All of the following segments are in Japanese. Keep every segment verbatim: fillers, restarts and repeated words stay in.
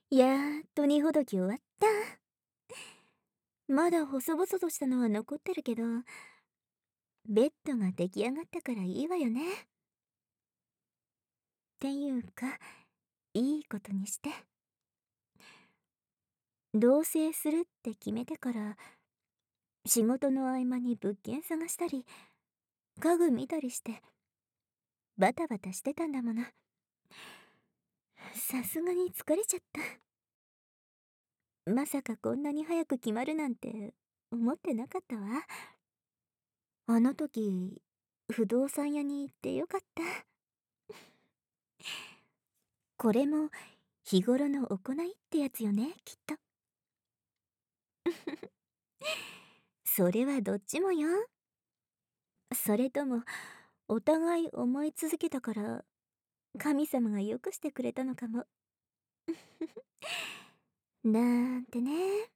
やーっと荷ほどき終わった。まだ細々としたのは残ってるけど、ベッドが出来上がったからいいわよね。っていうか、いいことにして。同棲するって決めてから、仕事の合間に物件探したり、家具見たりして、バタバタしてたんだもの。さすがに疲れちゃった。まさかこんなに早く決まるなんて思ってなかったわ。あの時、不動産屋に行ってよかった。これも日頃の行いってやつよね、きっと。それはどっちもよ。それとも、お互い思い続けたから、神様がよくしてくれたのかも。なんてね。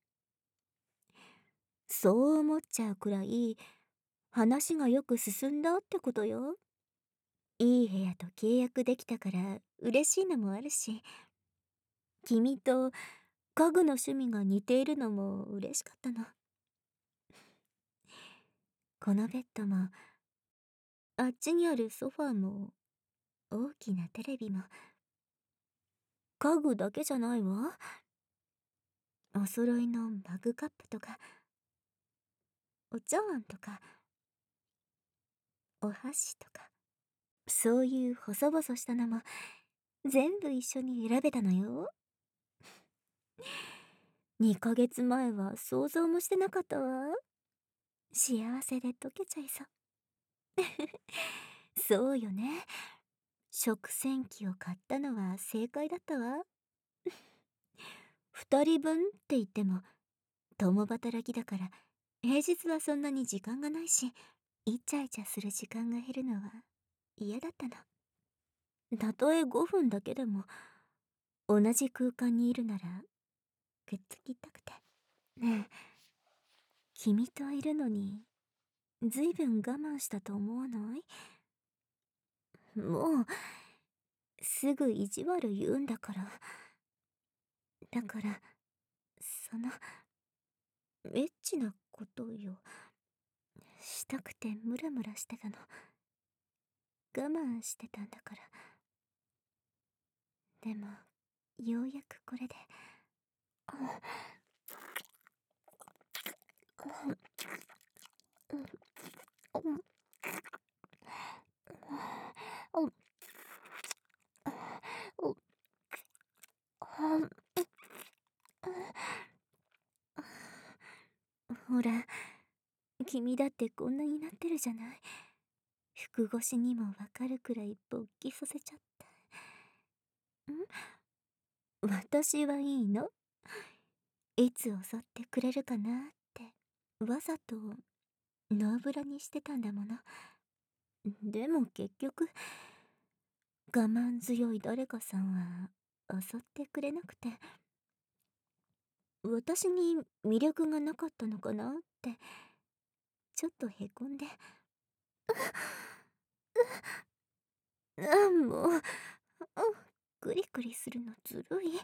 そう思っちゃうくらい、話がよく進んだってことよ。いい部屋と契約できたから嬉しいのもあるし、君と家具の趣味が似ているのも嬉しかったの。このベッドも、あっちにあるソファーも、大きなテレビも、家具だけじゃないわ。お揃いのマグカップとか、お茶碗とか、お箸とか、そういう細々したのも全部一緒に選べたのよ。にかげつまえは想像もしてなかったわ。幸せで溶けちゃいそう。そうよね。食洗機を買ったのは正解だったわ。二人分って言っても、共働きだから平日はそんなに時間がないし、イチャイチャする時間が減るのは嫌だったの。たとえごふんだけでも同じ空間にいるならくっつきたくて。ねえ、君といるのにずいぶん我慢したと思わない？もうすぐ意地悪言うんだから。だからそのエッチなことよ、したくてムラムラしてたの。我慢してたんだから。でもようやくこれで。ほら、君だってこんなになってるじゃない。服越しにもわかるくらい勃起させちゃった。ん私はいいの。いつ襲ってくれるかなってわざとノーブラにしてたんだもの。でも結局我慢強い誰かさんは襲ってくれなくて、私に魅力がなかったのかなってちょっとへこんで。あ、もう、クリクリするのずるい。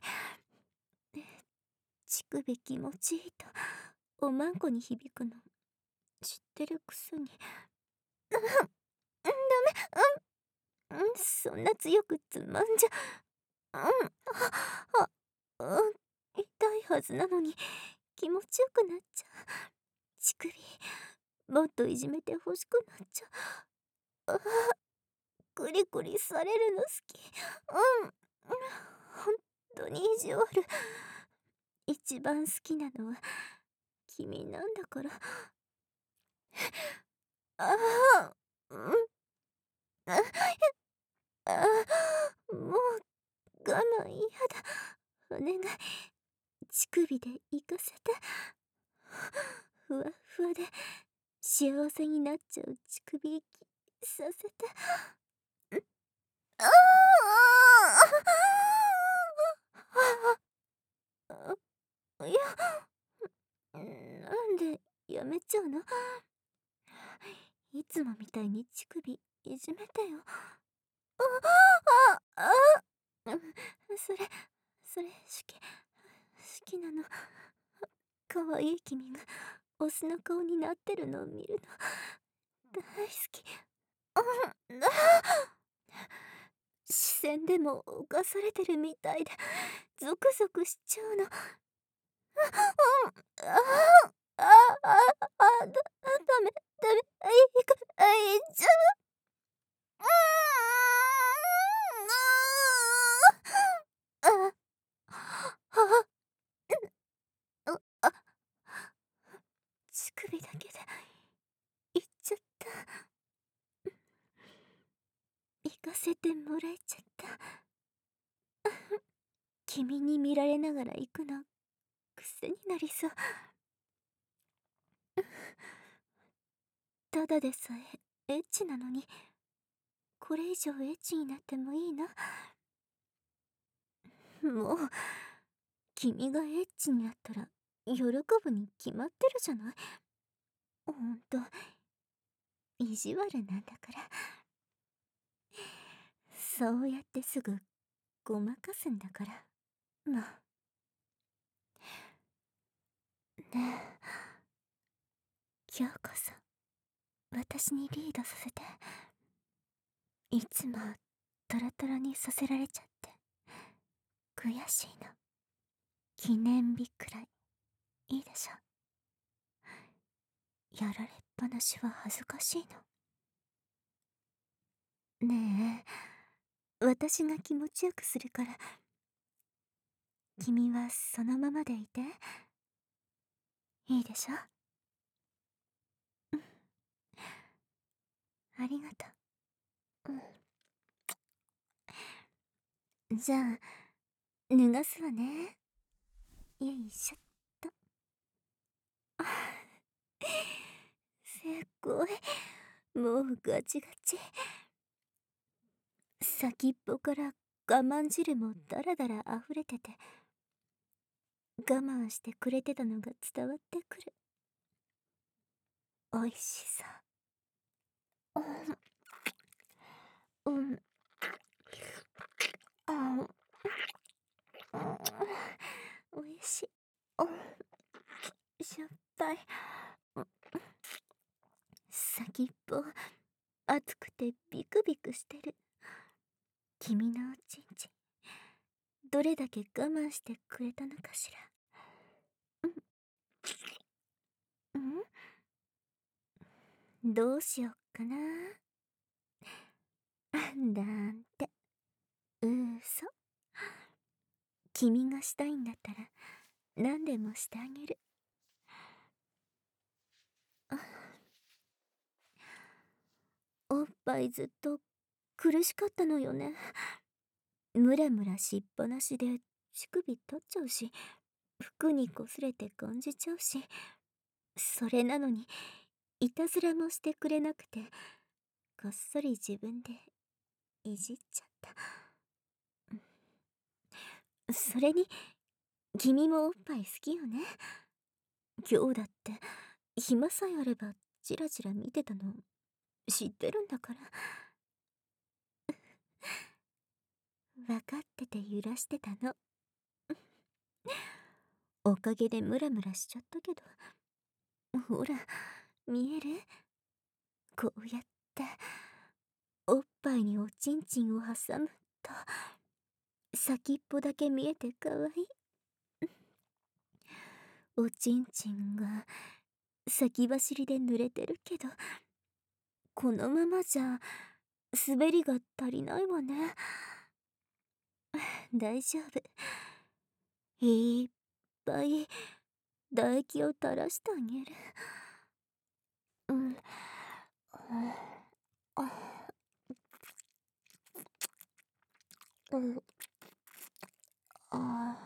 乳首気持ちいいとおまんこに響くの知ってるくせに。うん、ダメ。うん、そんな強くつまんじゃ。うん、あ、あ、痛いはずなのに気持ちよくなっちゃう。乳首もっといじめてほしくなっちゃう。あ、クリクリされるの好き。うん、ほんとに意地悪。一番好きなのは君なんだから。ああ、うん、ああ、もう我慢嫌だ。お願い、乳首で行かせて。ふわふわで幸せになっちゃう乳首させて。ああ、いや、なんでやめちゃうの？いつもみたいに乳首いじめてよ。あああ、それそれ好き好きなの。かわいい君がオスの顔になってるのを見るの大好き。うんあ視線でも犯されてるみたいでゾクゾクしちゃうの。うんあああああだダメダメあいかあいちゃう。うんああああ乳首だけでいっちゃった。行かせてもらえちゃった。君に見られながら行くの癖になりそう。ただでさえエッチなのにこれ以上エッチになってもいいの？もう君がエッチになったら喜ぶに決まってるじゃない。ほんと意地悪なんだから。そうやってすぐごまかすんだから。まあねえ今日こそ私にリードさせて。いつもトロトロにさせられちゃって悔しいの。記念日くらいいいでしょ。やられっぱなしは恥ずかしいの。ねえ私が気持ちよくするから君はそのままでいていいでしょ。うんありがとう。うんじゃあ脱がすわね。よいしょっと。あすっごいもうガチガチ。先っぽから我慢汁もダラダラ溢れてて我慢してくれてたのが伝わってくる。おいしさ。うん、うん、あおいしい。うんしょっぱい。うん先っぽ熱くてビクビクしてる。君のおちんちんどれだけ我慢してくれたのかしら。うんどうしよっかな。だんてうそ。君がしたいんだったら何でもしてあげる。おっぱいずっと苦しかったのよね。ムラムラしっぱなしで乳首取っちゃうし服にこすれて感じちゃうし、それなのにいたずらもしてくれなくてこっそり自分でいじっちゃった。それに君もおっぱい好きよね。今日だって暇さえあればチラチラ見てたの知ってるんだから。分かってて揺らしてたの。おかげでムラムラしちゃったけどほら見える？こうやっておっぱいにおちんちんを挟むと先っぽだけ見えてかわいい。おちんちんが先走りで濡れてるけどこのままじゃ滑りが足りないわね。大丈夫。いっぱい唾液を垂らしてあげる。うんうんあ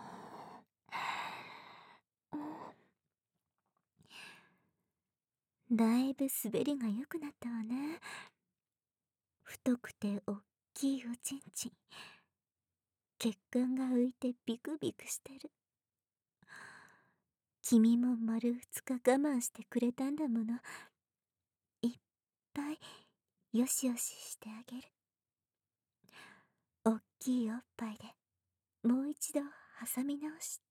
だいぶ滑りが良くなったわね。太くておっきいおちんちん血管が浮いてビクビクしてる。君も丸二日我慢してくれたんだもの。いっぱいよしよししてあげる。おっきいおっぱいでもう一度挟み直して、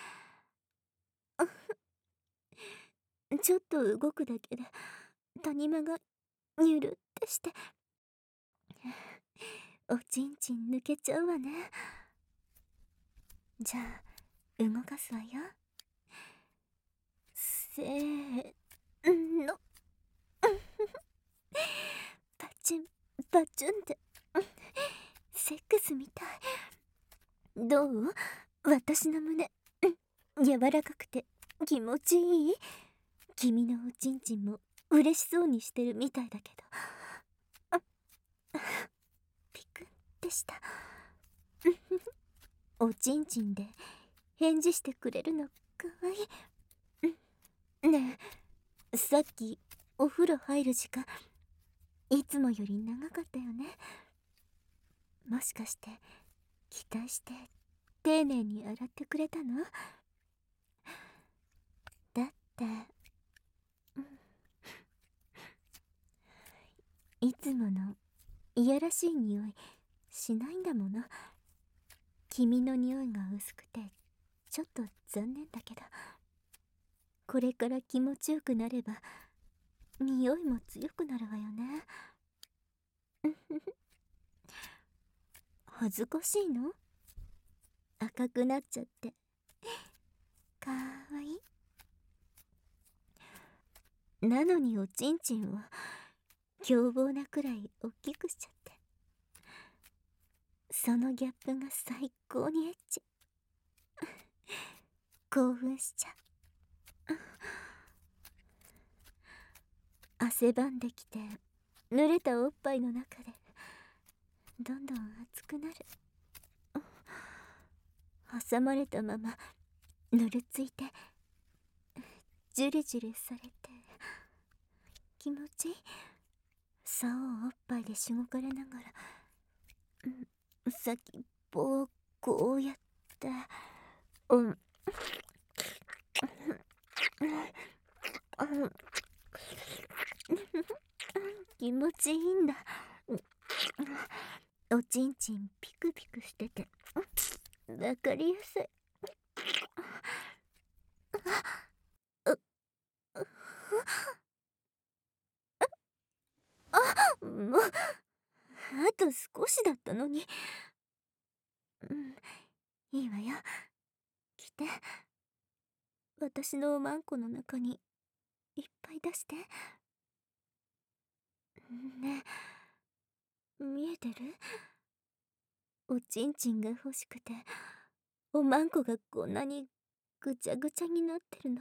ちょっと動くだけで谷間がニュルってして、おちんちん抜けちゃうわね。じゃあ動かすわよ。せーの。パチンパチュンって、セックスみたい。どう？私の胸、柔らかくて気持ちいい？君のおちんちんも嬉しそうにしてるみたいだけど。ピクってした。おちんちんで返事してくれるのかわいい。ねえ、さっきお風呂入る時間いつもより長かったよね。もしかして期待して丁寧に洗ってくれたの？だって、いつものいやらしい匂いしないんだもの。君の匂いが薄くてちょっと残念だけど、これから気持ちよくなれば匂いも強くなるわよね。恥ずかしいの？赤くなっちゃってかわいい。なのにおちんちんを凶暴なくらい大きくしちゃって、そのギャップが最高にエッチ。興奮しちゃう。汗ばんできて濡れたおっぱいの中でどんどん熱くなる。挟まれたままぬるついてジュリジュリされて気持ちいい。竿をおっぱいでしごかれながら、うん、先っぽをこうやってうんうん気持ちいいんだ。おちんちんピクピクしててわかりやすい。もうあと少しだったのに。うんいいわよ、来て。私のおまんこの中にいっぱい出して。ねえ、見えてる？おちんちんが欲しくておまんこがこんなにぐちゃぐちゃになってるの。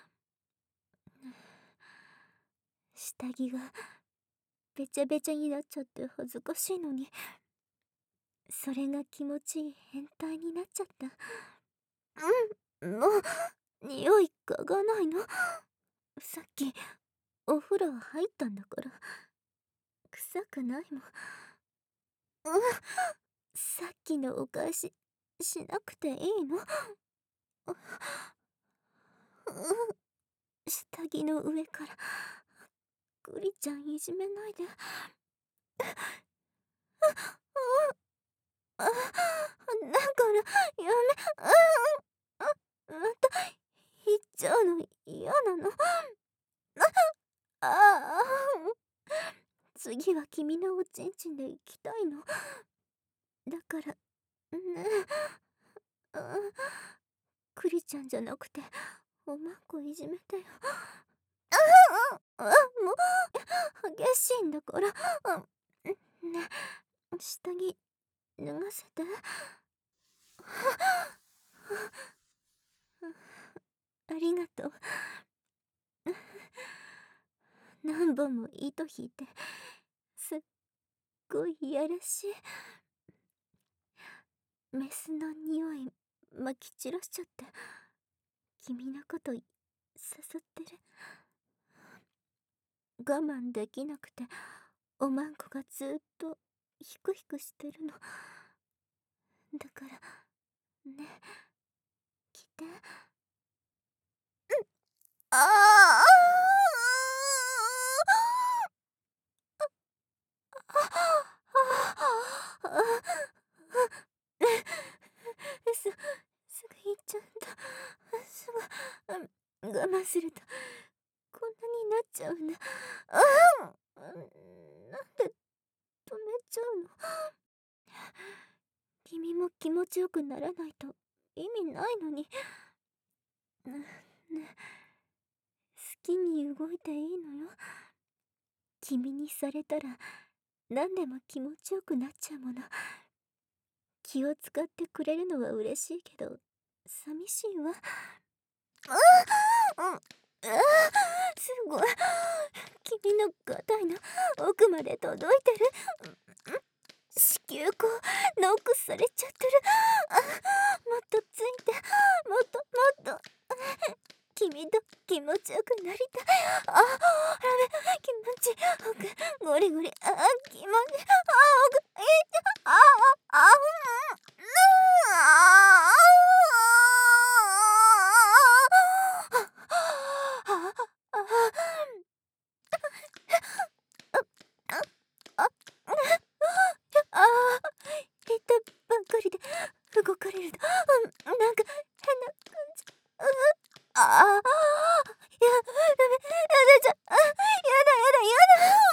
下着がべちゃべちゃになっちゃって恥ずかしいのに、それが気持ちいい変態になっちゃった。うんもう匂い嗅がないの？さっきお風呂入ったんだから臭くないもん。うんさっきのお返ししなくていいの？下着の上からクリちゃんいじめないで。だからやめ、また行っちゃうの嫌なの。ああ次は君のおちんちんで行きたいの。だからねえ、クリちゃんじゃなくておまんこいじめてよ。あもう激しいんだから。ねえ下着脱がせて。ありがとう。何本も糸引いてすっごいいやらしい。メスの匂いまき散らしちゃって君のこと誘ってる。我慢できなくておまんこがずっとヒクヒクしてるの。だからね来て。ああ我慢するとこんなになっちゃうんだ。ああ、なんで止めちゃうの。君も気持ちよくならないと意味ないのに。ね、ね、好きに動いていいのよ。君にされたら何でも気持ちよくなっちゃうもの。気を使ってくれるのは嬉しいけど寂しいわ。ああ、うん、ああ、すごい。君のガタイの奥まで届いてる。子宮口ノックされちゃってる。あ、もっとついて、もっともっと君と気持ちよくなりたい。あ、ダメ、気持ちよくゴリゴリ、あ、気持ち、あ、奥、いた、あ、あ、あ、うん、あ、ああ、言ったばっかりで動かれると、うん、なんか変な感じ。うああ、いや、ダメ、やだじゃ、あ、やだやだやだ。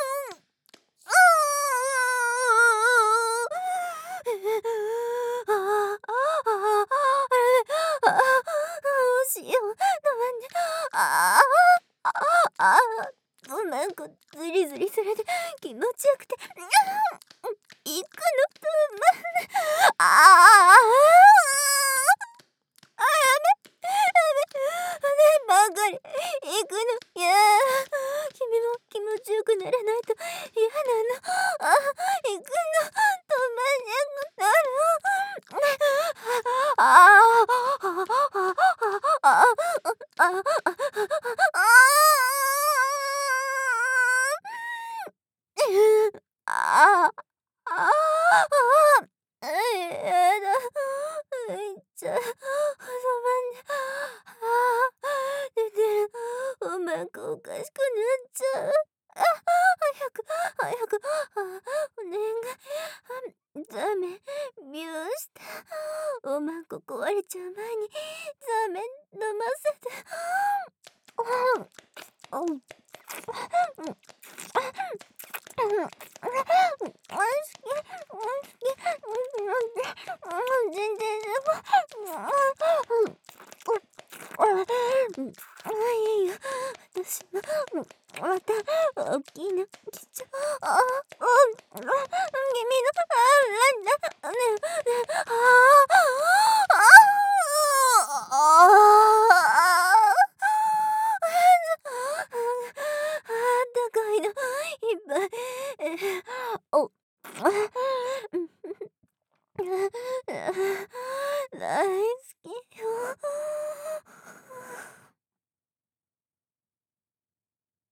うん、ああ、ああ、ああ、どうしよう、なんで、ああ、ああ、ごめんこずりずりされて気持ちよくて、行くのとまんああ、あ、やめ、やめ、ばっかり行くの。いや、君も気持ちよくならないと嫌なの。あ、行くの止まんなくなる。ああ、ああ、ああ、ああ、ああ、あ、やだ、いっちゃう、そばんで、ああ、出てる、おまんこおかしくなっちゃう。あ、早く、早く、あ、お願い、ザメ、ビューして、おまんこ壊れちゃう前に、ザメ飲ませて、うん、うん、うん、全然いいよ。私もまた大きいの来ちゃう。あ、うん、君のあ、なんだね、ああ、ああ、高いのいっぱい。お、大好き。